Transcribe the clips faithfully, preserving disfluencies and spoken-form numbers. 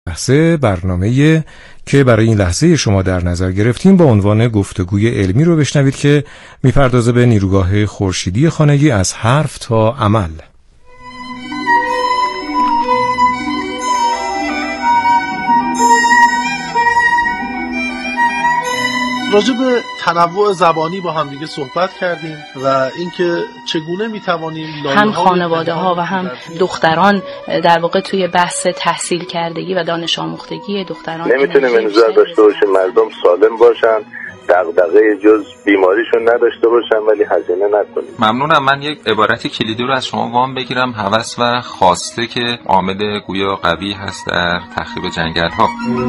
لحظه برنامه‌ای که برای این لحظه شما در نظر گرفتیم با عنوان گفتگوی علمی رو بشنوید که میپردازه به نیروگاه خورشیدی خانگی از حرف تا عمل. راجع به تنوع زبانی با هم دیگه صحبت کردیم و اینکه چگونه میتوانیم هم خانواده ها و هم دختران در واقع توی بحث تحصیل کردگی و دانش آموختگی دختران نمیتونیم انتظار داشته باشیم مردم سالم باشن، دغدغه جز بیماریشون نداشته باشن ولی هزینه نکنیم. ممنونم. من یک عبارت کلیدی رو از شما وام بگیرم. هوس و خواسته که عامل گویا قوی هست در تخریب جنگل ها.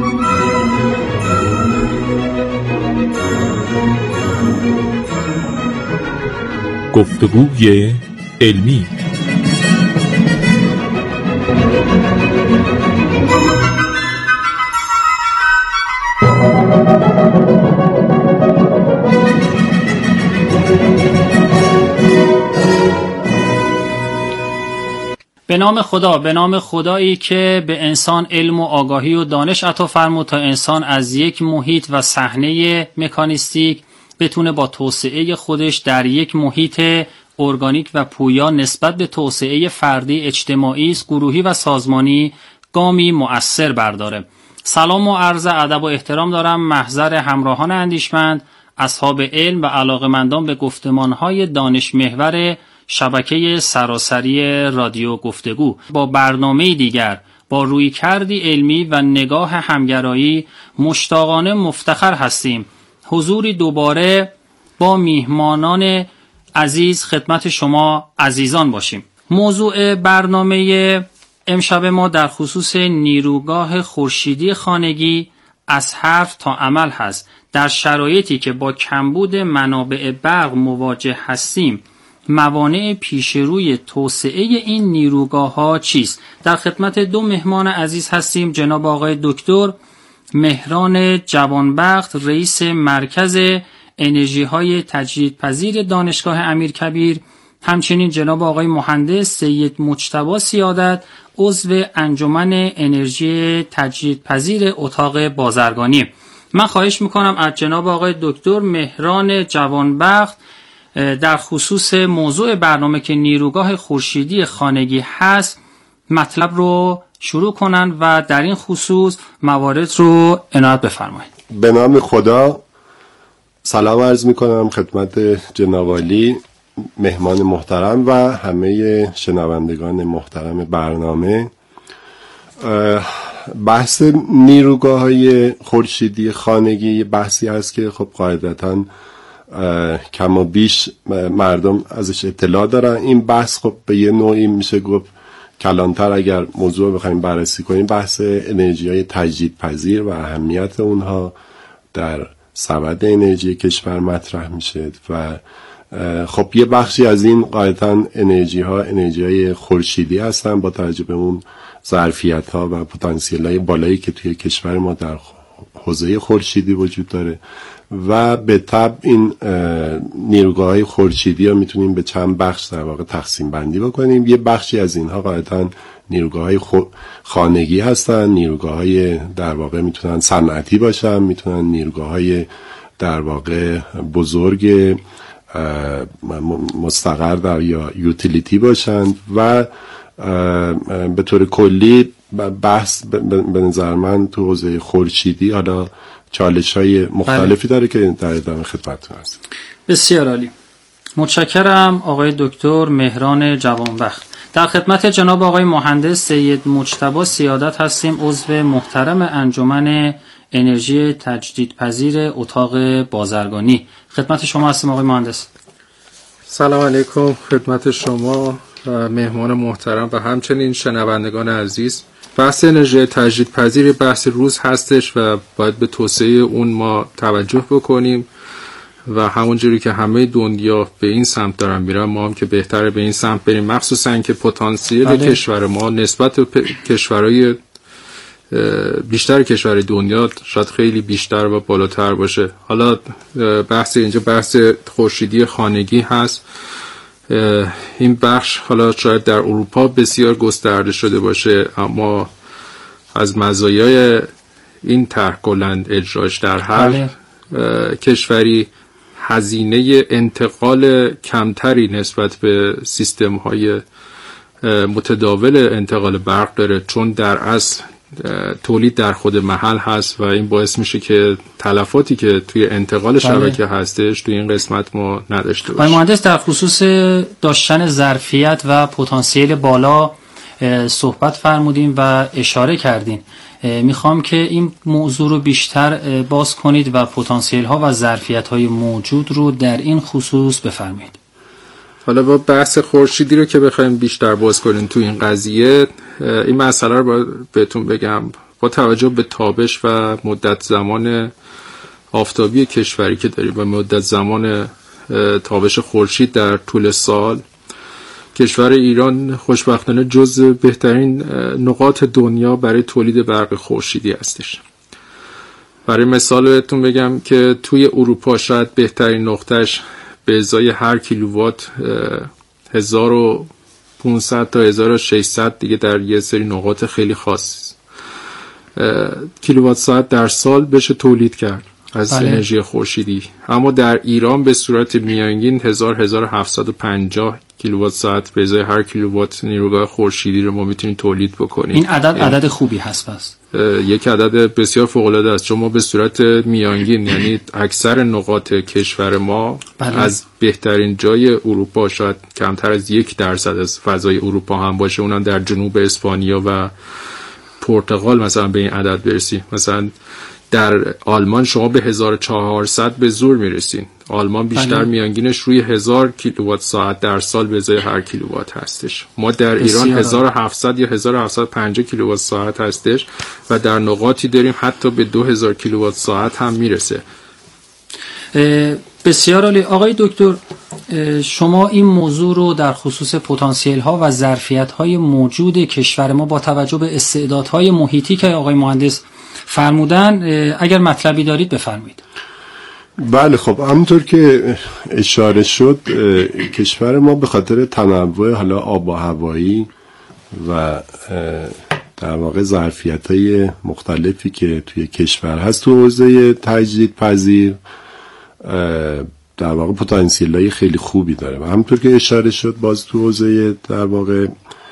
گفتگوی علمی. به نام خدا، به نام خدایی که به انسان علم و آگاهی و دانش عطا فرمود تا انسان از یک محیط و صحنه مکانیستیک بتونه با توسعه خودش در یک محیط ارگانیک و پویا نسبت به توسعه فردی، اجتماعی، گروهی و سازمانی گامی مؤثر برداره. سلام و عرض ادب و احترام دارم محضر همراهان اندیشمند، اصحاب علم و علاقه‌مندان به گفتمان‌های دانش محور شبکه سراسری رادیو گفتگو. با برنامه دیگر با رویکردی علمی و نگاه همگرایی مشتاقانه مفتخر هستیم حضوری دوباره با میهمانان عزیز خدمت شما عزیزان باشیم. موضوع برنامه امشب ما در خصوص نیروگاه خورشیدی خانگی از حرف تا عمل هست. در شرایطی که با کمبود منابع برق مواجه هستیم، موانع پیشروی توسعه این نیروگاه ها چیست؟ در خدمت دو مهمان عزیز هستیم. جناب آقای دکتر مهران جوانبخت، رئیس مرکز انرژی های تجدیدپذیر دانشگاه امیرکبیر، همچنین جناب آقای مهندس سید مجتبی سیادت، عضو انجمن انرژی تجدیدپذیر اتاق بازرگانی. من خواهش میکنم از جناب آقای دکتر مهران جوانبخت در خصوص موضوع برنامه که نیروگاه خورشیدی خانگی هست مطلب رو شروع کنن و در این خصوص موارد رو عنایت بفرمایید. به نام خدا سلام عرض میکنم خدمت جناب عالی، مهمان محترم و همه شنوندگان محترم برنامه. بحث نیروگاه های خورشیدی خانگی بحثی هست که خب قاعدتاً کم و بیش مردم ازش اطلاع دارن. این بحث خب به یه نوعی میشه گفت کلانتر اگر موضوع بخوایم بررسی کنیم بحث انرژی های تجدیدپذیر و اهمیت اونها در سبد انرژی کشور مطرح میشه و خب یه بخشی از این قاعدتاً انرژی ها انرژی های خورشیدی هستن با توجه به اون ظرفیت ها و پتانسیل های بالایی که توی کشور ما در حوزه خورشیدی وجود داره و به طبع این نیروگاه های خورشیدی ها میتونیم به چند بخش در واقع تقسیم بندی بکنیم. یه بخشی از اینها قاعدتاً نیروگاه های خانگی هستن، نیروگاه های در واقع میتونن صنعتی باشن، میتونن نیروگاه های در واقع بزرگ مستقر در یا یوتیلیتی باشن و به طور کلی بحث به نظر من تو حوزه خورشیدی حالا چالش های مختلفی داره که در ادامه خدمتتون هست. بسیار عالی، متشکرم آقای دکتر مهران جوانبخت. در خدمت جناب آقای مهندس سید مجتبی سیادت هستیم، عضو محترم انجمن انرژی تجدیدپذیر اتاق بازرگانی. خدمت شما هستیم آقای مهندس. سلام علیکم خدمت شما و مهمان محترم و همچنین شنوندگان عزیز. بحث انرژی تجدیدپذیر بحث روز هستش و باید به توسعه اون ما توجه بکنیم و همونجوری که همه دنیا به این سمت دارن میرن ما هم که بهتره به این سمت بریم، مخصوصا که پتانسیل بله. کشور ما نسبت به کشورهای بیشتر کشور دنیا شاید خیلی بیشتر و بالاتر باشه. حالا بحث اینجا بحث خورشیدی خانگی هست. این بخش حالا شاید در اروپا بسیار گسترده شده باشه، اما از مزایای این طرح کلاً اجراش در هر بله. کشوری هزینه انتقال کمتری نسبت به سیستم های متداول انتقال برق داره، چون در اصل تولید در خود محل هست و این باعث میشه که تلفاتی که توی انتقال شبکه بله. هستش توی این قسمت ما نداشته باشیم. مهندس در خصوص داشتن ظرفیت و پتانسیل بالا صحبت فرمودیم و اشاره کردین. میخوام که این موضوع رو بیشتر باز کنید و پتانسیل ها و ظرفیت های موجود رو در این خصوص بفرمایید. حالا با بحث خورشیدی رو که بخوایم بیشتر باز کنیم تو این قضیه، این مسئله رو باید بهتون بگم با توجه به تابش و مدت زمان آفتابی کشوری که داریم و مدت زمان تابش خورشید در طول سال، کشور ایران خوشبختانه جزو بهترین نقاط دنیا برای تولید برق خورشیدی هستش. برای مثال بهتون بگم که توی اروپا شاید بهترین نقطهش به ازای هر کیلووات هزار و پانصد تا هزار و ششصد دیگه در یه سری نقاط خیلی خاص کیلووات ساعت در سال بشه تولید کرد از بله. انرژی خورشیدی. اما در ایران به صورت میانگین هزار تا هزار و هفتصد و پنجاه کیلووات ساعت به ازای هر کیلووات نیروگاه خورشیدی رو ما میتونیم تولید بکنیم. این عدد عدد خوبی هست پس. یک عدد بسیار فوق العاده است، چون ما به صورت میانگین یعنی اکثر نقاط کشور ما بله. از بهترین جای اروپا، شاید کمتر از یک درصد از فضای اروپا هم باشه، اونم در جنوب اسپانیا و پرتغال مثلا به این عدد برسیم. مثلا در آلمان شما به هزار و چهارصد به زور میرسین. آلمان بیشتر بله. میانگینش روی هزار کیلووات ساعت در سال به ازای هر کیلووات هستش. ما در ایران هزار و هفتصد یا هزار و هفتصد و پنجاه کیلووات ساعت هستش و در نقاطی داریم حتی به دو هزار کیلووات ساعت هم میرسه. بسیار عالی. آقای دکتر، شما این موضوع رو در خصوص پتانسیل ها و ظرفیت های موجود کشور ما با توجه به استعدادهای محیطی که آقای مهندس فرمودن، اگر مطلبی دارید بفرمایید. بله خب همونطور که اشاره شد، کشور ما به خاطر تنوع حالا آب و هوایی و در واقع ظرفیت‌های مختلفی که توی کشور هست تو حوزه تجدیدپذیر در واقع پتانسیل‌های خیلی خوبی داره و همونطور که اشاره شد باز تو حوزه در واقع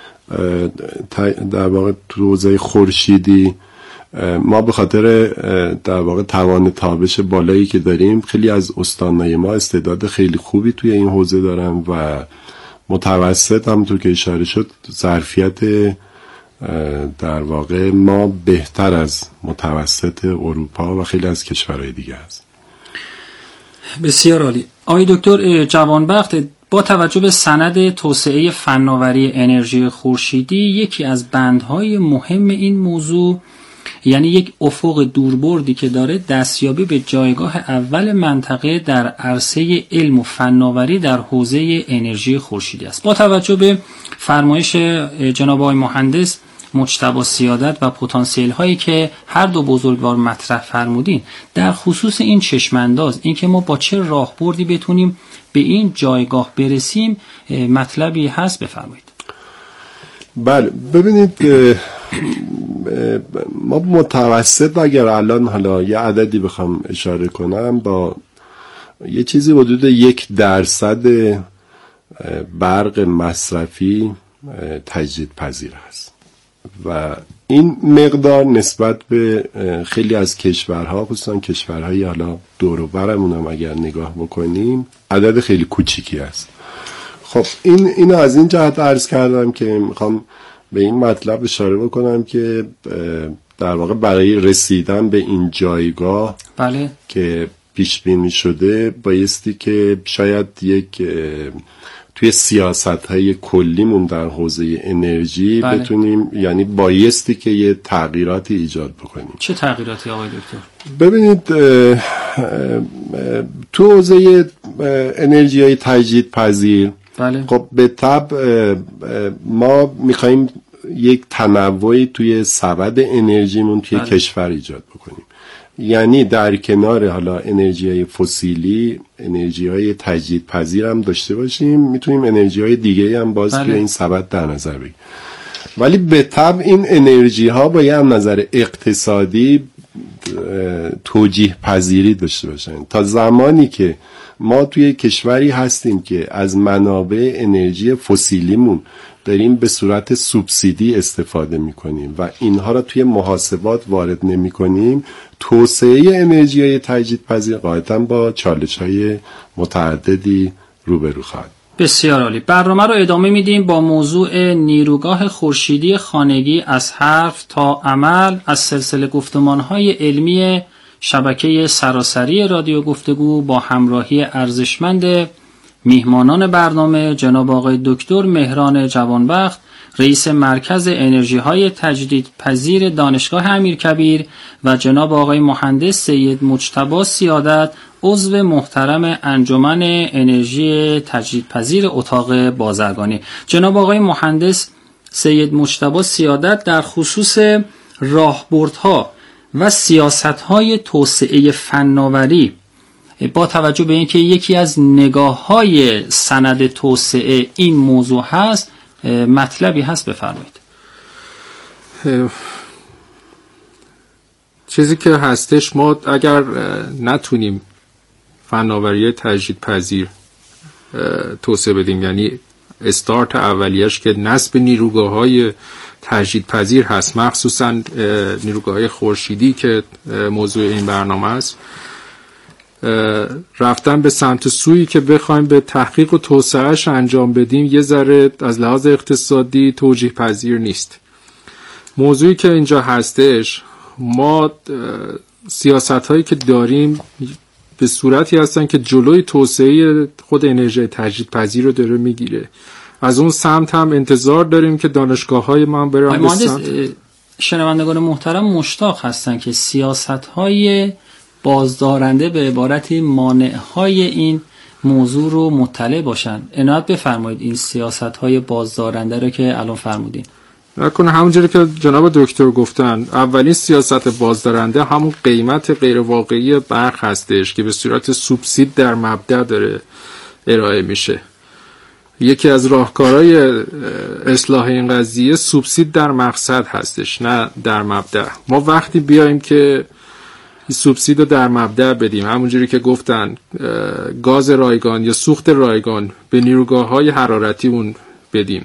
در واقع تو حوزه خورشیدی ما به خاطر در واقع توان تابش بالایی که داریم خیلی از استان‌های ما استعداد خیلی خوبی توی این حوزه دارن و متوسط همونطور که اشاره شد ظرفیت در واقع ما بهتر از متوسط اروپا و خیلی از کشورهای دیگه است. بسیار عالی. آقای دکتر جوانبخت، با توجه به سند توسعه فناوری انرژی خورشیدی، یکی از بندهای مهم این موضوع یعنی یک افق دوربردی که داره دستیابی به جایگاه اول منطقه در عرصه علم و فناوری در حوزه انرژی خورشیدی است. با توجه به فرمایش جناب آقای مهندس مجتبی سیادت و پتانسیل هایی که هر دو بزرگوار مطرح فرمودین، در خصوص این چشمانداز، این که ما با چه راهبردی بتونیم به این جایگاه برسیم، مطلبی هست بفرمایید. بله ببینید، ما متوسط اگر الان حالا یه عددی بخوام اشاره کنم، با یه چیزی حدود یک درصد برق مصرفی تجدید پذیر هست و این مقدار نسبت به خیلی از کشورها، خصوصا کشورهای حالا دور و برمون هم اگر نگاه بکنیم، عدد خیلی کوچیکی است. خب این اینو از این جهت عرض کردم که میخوام به این مطلب اشاره بکنم که در واقع برای رسیدن به این جایگاه بله. که پیش بینی شده بایستی که شاید یک توی سیاست‌های کلیمون در حوزه انرژی بله. بتونیم، یعنی بایستی که یه تغییراتی ایجاد بکنیم. چه تغییراتی آقای دکتر؟ ببینید، تو حوزه انرژی‌های تجدیدپذیر بله. خب به طبع ما میخواییم یک تنوعی توی سبد انرژیمون توی بله. کشور ایجاد بکنیم. یعنی در کنار حالا انرژی‌های فسیلی، انرژی‌های تجدیدپذیر هم داشته باشیم، میتونیم انرژی‌های دیگه هم باز بله. توی این سبد در نظر بگیریم. ولی به طبع این انرژی ها باید از نظر اقتصادی توجیه پذیری داشته باشن. تا زمانی که ما توی کشوری هستیم که از منابع انرژی فسیلیمون داریم به صورت سوبسیدی استفاده میکنیم و اینها را توی محاسبات وارد نمی کنیم، توسعه انرژی های تجدیدپذیر قاعدتاً با چالش های متعددی روبرو خواهد. بسیار عالی. برنامه رو ادامه میدیم با موضوع نیروگاه خورشیدی خانگی از حرف تا عمل از سلسله گفتمان‌های علمی شبکه سراسری رادیو گفتگو با همراهی ارزشمند میهمانان برنامه جناب آقای دکتر مهران جوانبخت، رئیس مرکز انرژی‌های تجدیدپذیر دانشگاه امیرکبیر و جناب آقای مهندس سید مجتبی سیادت، عضو محترم انجمن انرژی تجدیدپذیر اتاق بازرگانی. جناب آقای مهندس سید مجتبی سیادت در خصوص راهبردها و سیاست‌های توسعه فناوری با توجه به اینکه یکی از نگاه‌های سند توسعه این موضوع هست، مطلبی هست بفرمایید. چیزی که هستش، ما اگر نتونیم فناوری تجدیدپذیر توسعه بدیم، یعنی استارت اولیش که نصب نیروگاه‌های تجدیدپذیر هست، مخصوصا نیروگاه‌های خورشیدی که موضوع این برنامه است، رفتن به سمت سویی که بخوایم به تحقیق و توسعهش انجام بدیم یه ذره از لحاظ اقتصادی توجیه پذیر نیست. موضوعی که اینجا هستش، ما سیاست هایی که داریم به صورتی هستن که جلوی توسعه خود انرژی تجدیدپذیر رو داره میگیره. از اون سمت هم انتظار داریم که دانشگاه های ما برن به سمت. شنوندگان محترم مشتاق هستن که سیاست های بازدارنده به عبارتی مانع های این موضوع رو مطلع باشن. عنایت بفرمایید این سیاست های بازدارنده رو که الان فرمودین. نکنه همونجوری که جناب دکتر گفتن، اولین سیاست بازدارنده همون قیمت غیر واقعی برق هستش که به صورت سوبسید در مبدأ داره ارائه میشه. یکی از راهکارهای اصلاح این قضیه سوبسید در مقصد هستش، نه در مبدأ. ما وقتی بیایم که سوبسید رو در مبدأ بدیم، همونجوری که گفتن گاز رایگان یا سوخت رایگان به نیروگاه‌های حرارتی اون بدیم،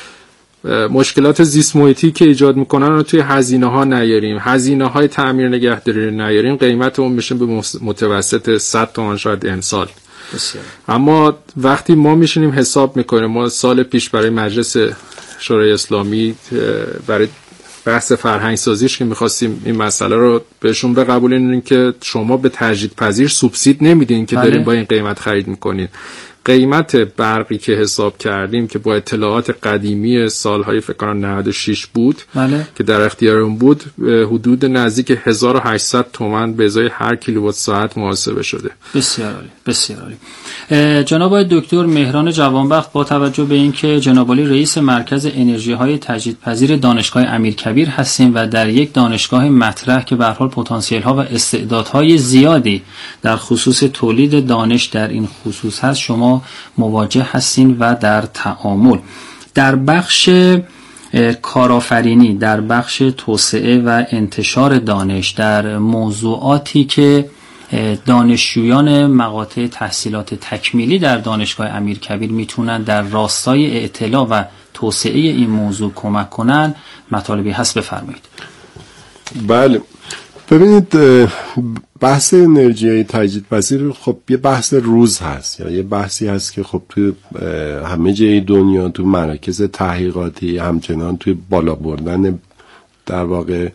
مشکلات زیست محیطی که ایجاد میکنن رو توی هزینه ها نیاریم، هزینه های تعمیر نگهداری رو نیاریم، قیمت اون میشه به متوسط صد تومان شاید امسال. بسیار. اما وقتی ما میشینیم حساب میکنیم، ما سال پیش برای مجلس شورای اسلامی برای بحث فرهنگ سازیش که میخواستیم این مسئله رو بهشون بقبولیم که شما به تجدیدپذیر سوبسید نمیدین که دارین با این قیمت خرید میکنین. قیمت برقی که حساب کردیم که با اطلاعات قدیمی سالهای فکر کنم نود و شش بود، بله، که در اختیارم بود، حدود نزدیک هزار و هشتصد تومان به ازای هر کیلووات ساعت محاسبه شده. بسیار عالی، بسیار عالی. جناب دکتر مهران جوانبخت، با توجه به اینکه جناب عالی رئیس مرکز انرژی‌های تجدیدپذیر دانشگاه امیرکبیر هستیم و در یک دانشگاه مطرح که به هر حال پتانسیل‌ها و استعدادهای زیادی در خصوص تولید دانش در این خصوص هست، شما مواجه هستین و در تعامل در بخش کارآفرینی، در بخش توسعه و انتشار دانش، در موضوعاتی که دانشجویان مقاطع تحصیلات تکمیلی در دانشگاه امیرکبیر میتونن در راستای اطلاع و توسعه این موضوع کمک کنن، مطالبی هست بفرمایید. بله، ببینید بحث انرژی تجدیدپذیر خب یه بحث روز هست، یا یه بحثی هست که خب توی همه جای دنیا تو مراکز تحقیقاتی همچنان توی بالا بردن در واقع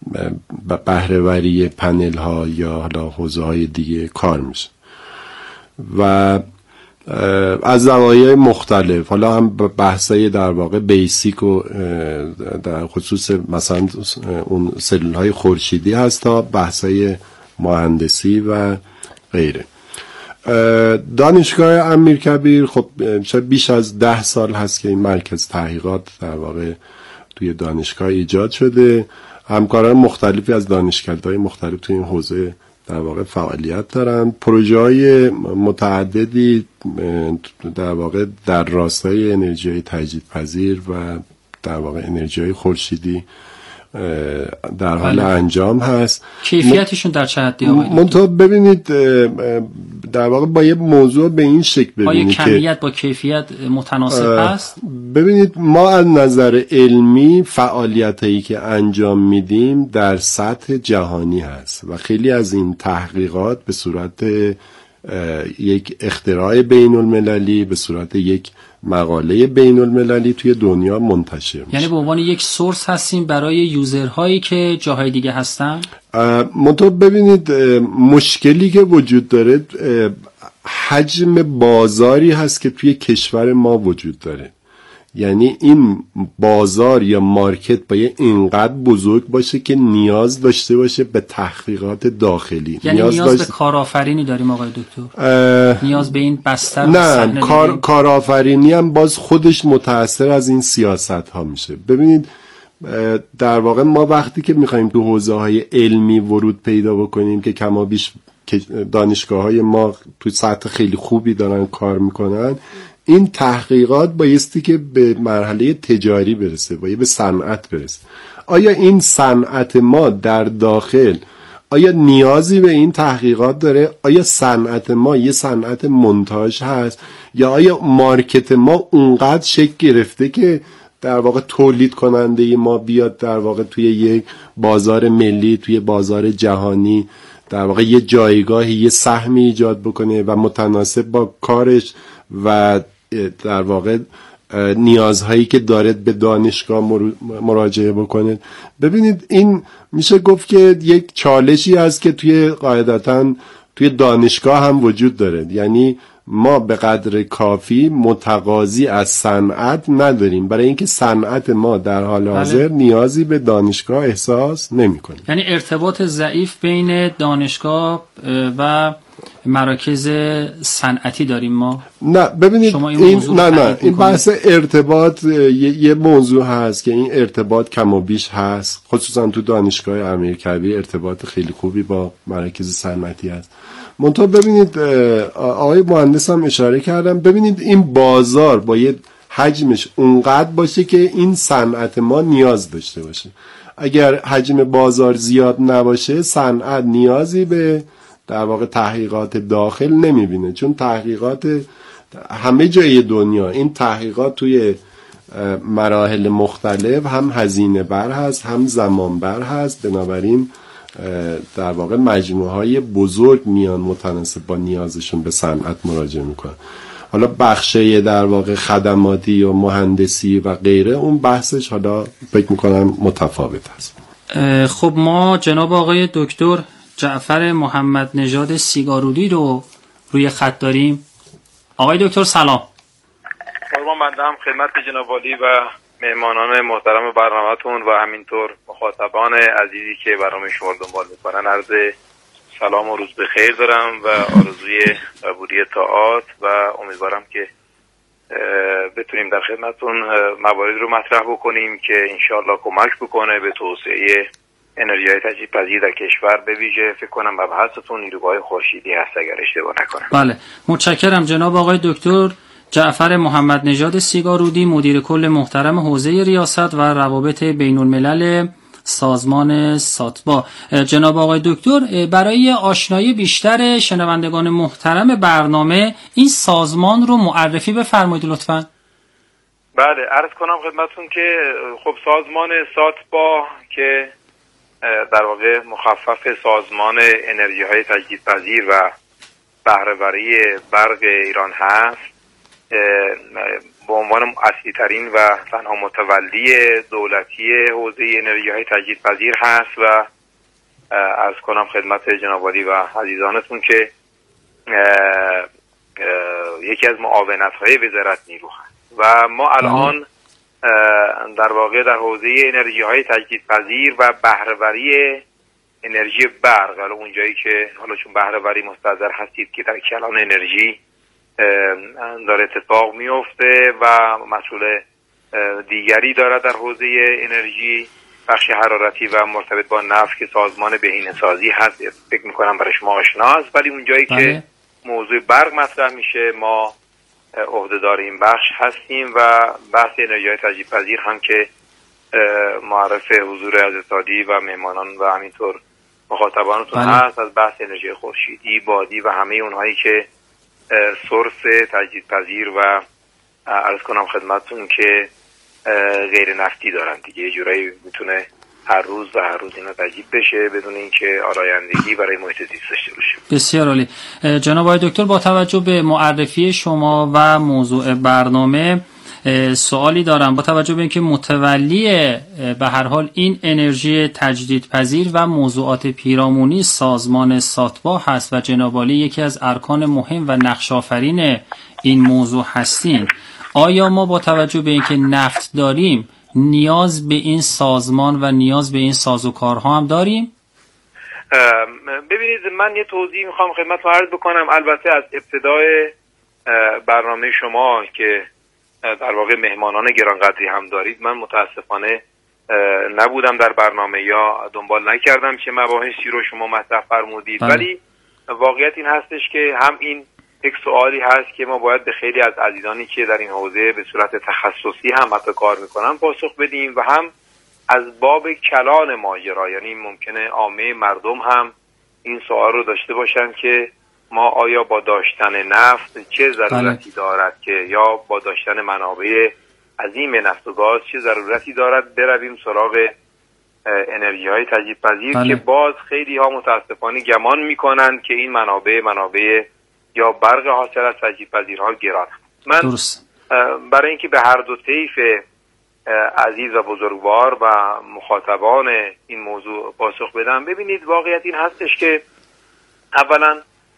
بهره‌وری پنل ها یا حالا حوزه های دیگه کار میشه و از زوایای مختلف، حالا هم بحثای در واقع بیسیک و در خصوص مثلا اون سلول های خورشیدی هست تا بحثای مهندسی و غیره. دانشگاه امیرکبیر خب شاید بیش از ده سال هست که این مرکز تحقیقات در واقع توی دانشگاه ایجاد شده. همکاران مختلفی از دانشکده‌های مختلف توی این حوزه در واقع فعالیت دارن. پروژه‌های متعددی در واقع در راستای انرژی تجدیدپذیر و در واقع انرژی خورشیدی در حال بله. انجام هست. کیفیتشون در چه حدی آقای منتها ببینید در واقع با یه موضوع به این شکل ببینید که کمیت با کیفیت متناسب است. ببینید ما از نظر علمی فعالیتایی که انجام میدیم در سطح جهانی هست و خیلی از این تحقیقات به صورت یک اختراع بین المللی، به صورت یک مقاله بین المللی توی دنیا منتشر میشه. یعنی به عنوان یک سورس هستیم برای یوزرهایی که جاهای دیگه هستن؟ منطقه ببینید مشکلی که وجود داره حجم بازاری هست که توی کشور ما وجود داره. یعنی این بازار یا مارکت باید اینقدر بزرگ باشه که نیاز داشته باشه به تحقیقات داخلی. یعنی نیاز, نیاز داشت... به کارآفرینی داریم آقای دکتر؟ اه... نیاز به این بستر؟ نه کار... کارآفرینی هم باز خودش متأثر از این سیاست ها میشه. ببینید در واقع ما وقتی که میخوایم تو حوزه های علمی ورود پیدا بکنیم که کما بیش دانشگاه های ما تو سطح خیلی خوبی دارن کار میکنن، این تحقیقات بایستی که به مرحله تجاری برسه، باید به صنعت برسه. آیا این صنعت ما در داخل آیا نیازی به این تحقیقات داره؟ آیا صنعت ما یه صنعت مونتاژ هست یا آیا مارکت ما اونقدر شکل گرفته که در واقع تولید کننده ما بیاد در واقع توی یک بازار ملی، توی بازار جهانی در واقع یه جایگاهی، یه سهمی ایجاد بکنه و متناسب با کارش و در واقع نیازهایی که دارد به دانشگاه مراجعه بکنه. ببینید این میشه گفت که یک چالشی هست که توی قاعدتاً توی دانشگاه هم وجود داره. یعنی ما به قدر کافی متقاضی از صنعت نداریم، برای اینکه صنعت ما در حال حاضر بله. نیازی به دانشگاه احساس نمی‌کنه. یعنی ارتباط ضعیف بین دانشگاه و مراکز صنعتی داریم ما. نه ببینید این, این نه نه این بحث ارتباط یه, یه موضوع هست که این ارتباط کم و بیش هست، خصوصا تو دانشگاه امیرکبیر ارتباط خیلی خوبی با مراکز صنعتی هست. منتها ببینید آقای مهندس هم اشاره کردم، ببینید این بازار باید حجمش اونقدر باشه که این صنعت ما نیاز داشته باشه. اگر حجم بازار زیاد نباشه صنعت نیازی به در واقع تحقیقات داخل نمیبینه، چون تحقیقات همه جای دنیا این تحقیقات توی مراحل مختلف هم هزینه بر هست هم زمان بر هست، بنابراین در واقع مجموعه های بزرگ میان متناسب با نیازشون به صنعت مراجعه میکنن. حالا بخشه در واقع خدماتی و مهندسی و غیره اون بحثش حالا فکر میکنم متفاوت هست. خب ما جناب آقای دکتر جعفر محمد نژاد سیگارودی رو روی خط داریم. آقای دکتر سلام. قربان بندم خدمت جناب عالی و مهمانان محترم برنامه‌تون و همینطور مخاطبان عزیزی که برنامه شما دنبال میکنن عرض سلام و روز بخیر دارم و آرزوی قبولی طاعات و امیدوارم که بتونیم در خدمتتون مواردی رو مطرح بکنیم که انشاءالله کمک بکنه به توسعه انرژی‌های تجدیدپذیر در کشور، به ویژه فکر کنم مبحثتون نیروگاه خورشیدی هست اگر اشتباه نکنم. بله متشکرم جناب آقای دکتر جعفر محمد نژاد سیگارودی، مدیر کل محترم حوزه ریاست و روابط بین الملل سازمان ساتبا. جناب آقای دکتر برای آشنایی بیشتر شنوندگان محترم برنامه این سازمان رو معرفی بفرمایید لطفاً. بله عرض کنم خدمتتون که خب سازمان ساتبا که در واقع مخفف سازمان انرژی های تجدیدپذیر و بهره‌وری برق ایران هست، به عنوان اصلی ترین و تنها متولی دولتی حوزه انرژی های تجدیدپذیر هست و عرض کنم خدمت جناب عالی و عزیزانتون که یکی از معاونت های وزارت نیرو هست و ما الان در واقع در حوزه انرژی های تجدیدپذیر و بهره‌وری انرژی برق، حالا اونجایی که حالا چون بهره‌وری مستحضر هستید که در کلان انرژی داره اتفاق میفته و مسئول دیگری داره در حوزه انرژی بخش حرارتی و مرتبط با نفت که سازمان بهینه‌سازی هست، فکر میکنم برای شما آشناست، ولی اونجایی بله. که موضوع برق مطرح میشه ما عهدهدار این بخش هستیم و بحث انرژی‌های تجدیدپذیر هم که معرف حضور حضرت عالی و مهمانان و همینطور مخاطبانتون هست، از بحث انرژی خورشیدی، بادی و همه اونهایی که سورس تجدیدپذیر و عرض کنم خدمتتون که غیر نفتی دارن دیگه، یه جورایی میتونه هر روز و هر روز اینا تجدید بشه بدون اینکه آلایندگی برای محیط زیست داشته باشه. بسیار عالی. جناب آقای دکتر، با توجه به معرفی شما و موضوع برنامه سوالی دارم. با توجه به اینکه متولی به هر حال این انرژی تجدیدپذیر و موضوعات پیرامونی سازمان ساتبا هست و جناب عالی یکی از ارکان مهم و نقش آفرین این موضوع هستین، آیا ما با توجه به اینکه نفت داریم نیاز به این سازمان و نیاز به این سازوکارها هم داریم؟ ببینید، من یه توضیح میخوام خدمتتون عرض بکنم. البته از ابتدای برنامه شما که در واقع مهمانان گرانقدری هم دارید، من متاسفانه نبودم در برنامه یا دنبال نکردم چه مباحثی رو شما مطرح فرمودید، ولی واقعیت این هستش که هم این یک سوالی هست که ما باید به خیلی از عزیزانی که در این حوزه به صورت تخصصی هم حتی کار میکنن پاسخ بدیم و هم از باب کلان ماجرا، یعنی ممکنه عامه مردم هم این سوال رو داشته باشن که ما آیا با داشتن نفت چه ضرورتی دارد که یا با داشتن منابع عظیم نفت و گاز چه ضرورتی دارد برویم سراغ انرژی های تجدیدپذیر که باز خیلی ها متاسفانه گمان میکنن که این منابع منابع یا برق حاصل از تجدیدپذیرها گران. من درست. برای اینکه به هر دو طیف عزیز و بزرگوار و مخاطبان این موضوع پاسخ بدم، ببینید واقعیت این هستش که اولا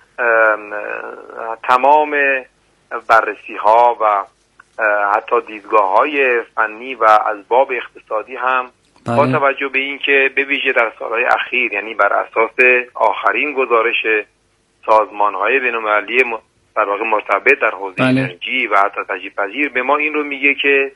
تمام بررسی ها و حتی دیدگاه های فنی و از باب اقتصادی هم بله. با توجه به این که به ویژه در سالهای اخیر، یعنی بر اساس آخرین گزارش سازمان های بین‌المللی در واقع مرتبط در حوزه بله. انرژی و حتی تجدیدپذیر به ما این رو میگه که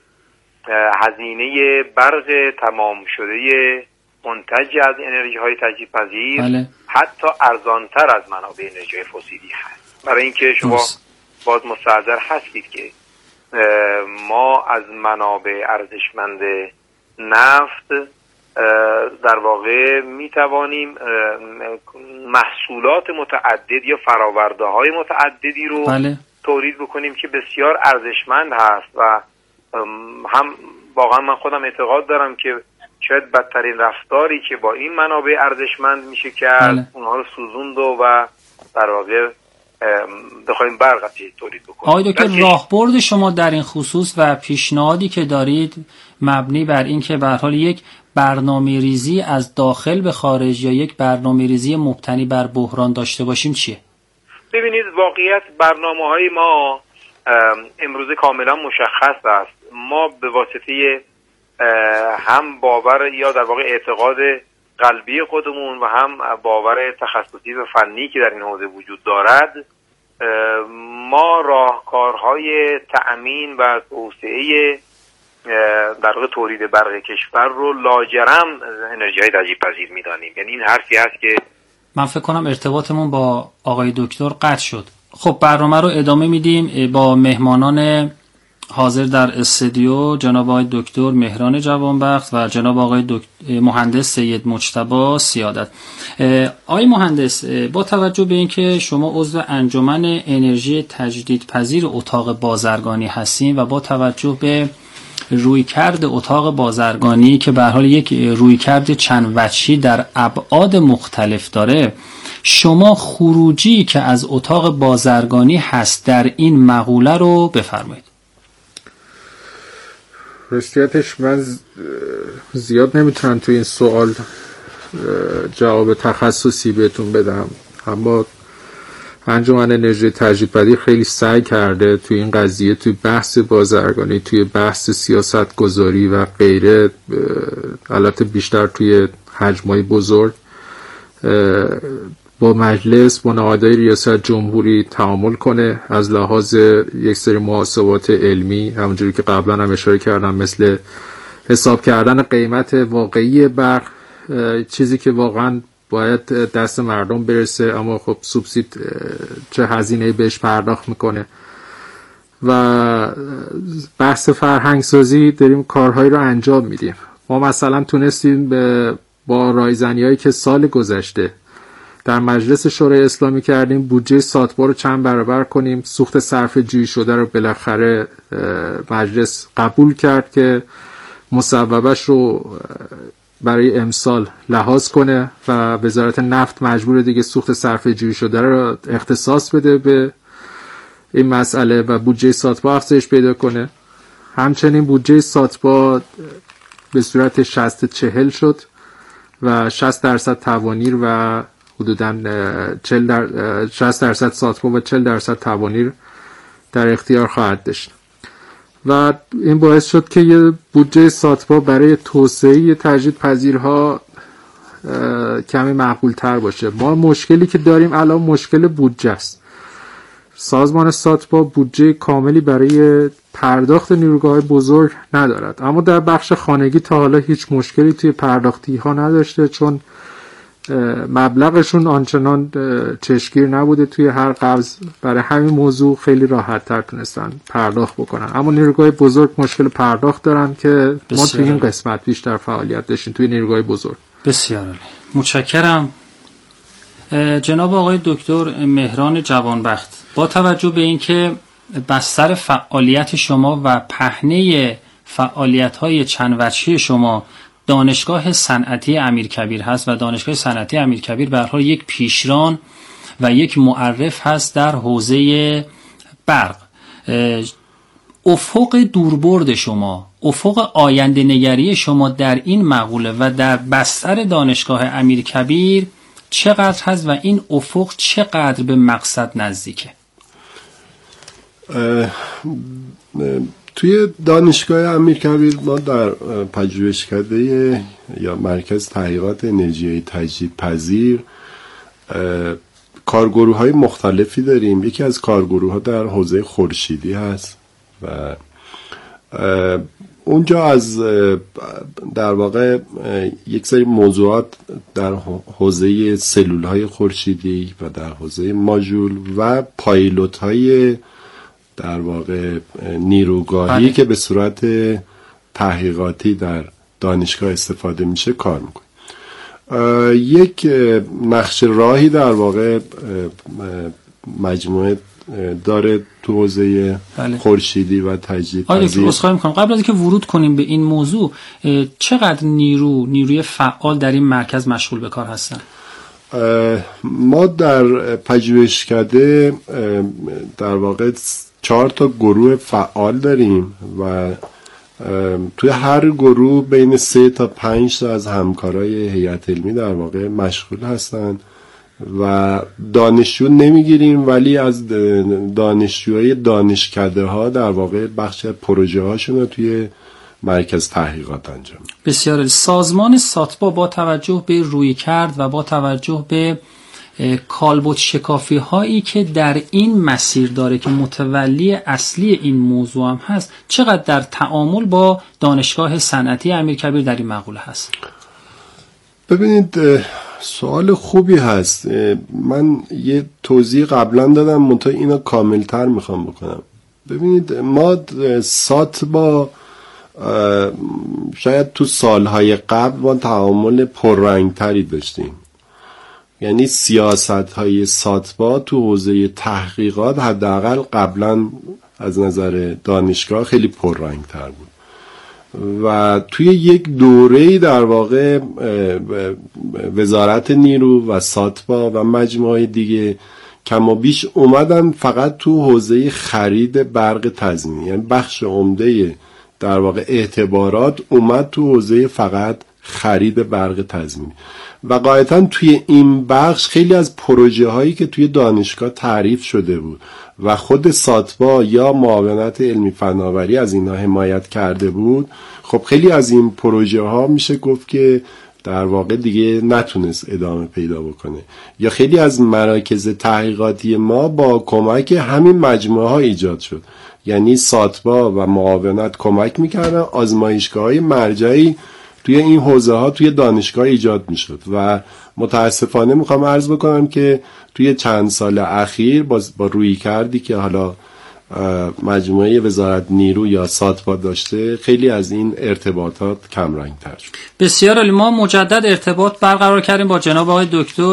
هزینه برق تمام شده منتج از انرژی های تجدیدپذیر بله. حتی ارزانتر از منابع انرژی فسیلی هست. برای اینکه شما باز مستحضر هستید که ما از منابع ارزشمند نفت در واقع می توانیم محصولات متعدد یا فراورده های متعددی رو بله. تولید بکنیم که بسیار ارزشمند هست و هم واقعا من خودم اعتقاد دارم که شاید بدترین رفتاری که با این منابع ارزشمند میشه کرد بله. اونها رو سوزوند و در واقع بخوایم برق تولید بکنیم. آقای دکتر، راهبرد شما در این خصوص و پیشنهادی که دارید مبنی بر این که به هر حال یک برنامه ریزی از داخل به خارج یا یک برنامه ریزی مبتنی بر بحران داشته باشیم چیه؟ ببینید، واقعیت برنامه‌های ما امروز کاملا مشخص است. ما به واسطه هم باور یا در واقع اعتقاد قلبی خودمون و هم باور تخصصی و فنی که در این حوزه وجود دارد، ما راهکارهای تأمین و توسعه در واقع تولید برق کشور رو لاجرم انرژی‌های تجدیدپذیر می‌دانیم. یعنی این حرفی هست که من فکر کنم ارتباطمون با آقای دکتر قطع شد. خب برنامه رو ادامه میدیم با مهمانان حاضر در استودیو، جناب آقای دکتر مهران جوانبخت و جناب آقای دکتر مهندس سید مجتبی سیادت. آقای مهندس، با توجه به اینکه شما عضو انجمن انرژی تجدیدپذیر اتاق بازرگانی هستین و با توجه به رویکرد اتاق بازرگانی که به هر حال یک رویکرد چند وجهی در ابعاد مختلف داره، شما خروجی که از اتاق بازرگانی هست در این مقوله رو بفرمایید. راستیتش من زیاد نمیتونم تو این سوال جواب تخصصی بهتون بدم، اما انجمن انرژی تجدیدپذیر خیلی سعی کرده توی این قضیه، توی بحث بازرگانی، توی بحث سیاست گذاری و غیره، البته بیشتر توی حجمای بزرگ، با مجلس، با نهادهای ریاست جمهوری تعامل کنه از لحاظ یک سری محاسبات علمی، همونجوری که قبلا هم اشاره کردم، مثل حساب کردن قیمت واقعی برق، چیزی که واقعا باید دست مردم برسه اما خب سوبسید چه هزینه‌ای بهش پرداخت میکنه. و بحث فرهنگ سازی داریم کارهایی رو انجام میدیم. ما مثلا تونستیم به با رایزنی‌هایی که سال گذشته در مجلس شورای اسلامی کردیم بودجه ساتبا رو چند برابر کنیم. سوخت صرفه جویی شده رو بالاخره مجلس قبول کرد که مصوبش رو برای امسال لحاظ کنه و وزارت نفت مجبور دیگه سوخت صرفه جویی شده رو اختصاص بده به این مسئله و بودجه ساتبا افزایش پیدا کنه. همچنین بودجه ساتبا به صورت شصت چهل شد و شصت درصد توانیر و حدوداً چهل در شصت درصد ساتبا و چهل درصد توانیر در اختیار خواهد داشت و این باعث شد که یه بودجه ساتبا برای توسعه تجدیدپذیرها کمی معقول تر باشه. ما مشکلی که داریم الان مشکل بودجه است. سازمان ساتبا بودجه کاملی برای پرداخت نیروگاه‌های بزرگ ندارد، اما در بخش خانگی تا حالا هیچ مشکلی توی پرداختی ها نداشته چون مبلغشون آنچنان چشمگیر نبوده توی هر قبض. برای همین موضوع خیلی راحت تر تونستن پرداخت بکنن. اما نیروگاه بزرگ مشکل پرداخت دارن که ما توی این قسمت بیشتر فعالیت داشتیم توی نیروگاه بزرگ. بسیار عالی، متشکرم. جناب آقای دکتر مهران جوانبخت، با توجه به اینکه بستر فعالیت شما و پهنه فعالیت‌های چند وجهی شما دانشگاه صنعتی امیرکبیر هست و دانشگاه صنعتی امیرکبیر به هر حال یک پیشران و یک معرف هست در حوزه برق، افق دوربرد شما، افق آینده نگری شما در این مقوله و در بستر دانشگاه امیرکبیر چقدر هست و این افق چقدر به مقصد نزدیکه؟ توی دانشگاه امیرکبیر ما در پژوهشکده یا مرکز تحقیقات انرژی تجدیدپذیر کارگروه‌های مختلفی داریم. یکی از کارگروه‌ها در حوزه خورشیدی هست و اونجا از در واقع یک سری موضوعات در حوزه سلول‌های خورشیدی و در حوزه ماژول و پایلوت‌های در واقع نیروگاهی بله. که به صورت تحقیقاتی در دانشگاه استفاده میشه کار میکنه. یک نقش راهی در واقع مجموعه داره تو حوزه بله. خورشیدی و تجدیدپذیر. آره اصخایی میکنم قبل از اینکه ورود کنیم به این موضوع، چقدر نیرو نیروی فعال در این مرکز مشغول به کار هستن؟ ما در پژوهشکده در واقع چهار تا گروه فعال داریم و توی هر گروه بین سه تا پنج تا از همکارای هیئت علمی در واقع مشغول هستن و دانشجو نمیگیریم ولی از دانشجوهای دانشکده ها در واقع بخش پروژه هاشون رو توی مرکز تحقیقات انجام. بسیار. سازمان ساتبا با توجه به روی کرد و با توجه به کالبد شکافی هایی که در این مسیر داره که متولی اصلی این موضوع هم هست، چقدر در تعامل با دانشگاه صنعتی امیرکبیر در این مقوله هست؟ ببینید سوال خوبی هست. من یه توضیح قبلا دادم منتها اینو کاملتر میخوام بکنم. ببینید ما ساتبا شاید تو سالهای قبل ما تعامل پررنگتری داشتیم، یعنی سیاست های ساتبا تو حوزه تحقیقات حداقل قبلا از نظر دانشگاه خیلی پررنگتر بود و توی یک دوره‌ای در واقع وزارت نیرو و ساتبا و مجموعه دیگه کم و بیش اومدن فقط تو حوزه خرید برق تضمینی، یعنی بخش عمده در واقع اعتبارات اومد تو حوزه فقط خرید برق تضمینی و قاعدتاً توی این بخش خیلی از پروژه هایی که توی دانشگاه تعریف شده بود و خود ساتبا یا معاونت علمی فناوری از اینها حمایت کرده بود، خب خیلی از این پروژه ها میشه گفت که در واقع دیگه نتونست ادامه پیدا بکنه یا خیلی از مراکز تحقیقاتی ما با کمک همین مجموعه ها ایجاد شد. یعنی ساتبا و معاونت کمک میکردن آزمایشگاه های مرجعی توی این حوزه ها توی دانشگاه ایجاد میشد و متاسفانه میخوام عرض بکنم که توی چند سال اخیر با, با روی کردی که حالا مجموعه وزارت نیرو یا ساتپا داشته، خیلی از این ارتباطات کم رنگ تر شد. بسیار عالی. ما مجدد ارتباط برقرار کردیم با جناب آقای دکتر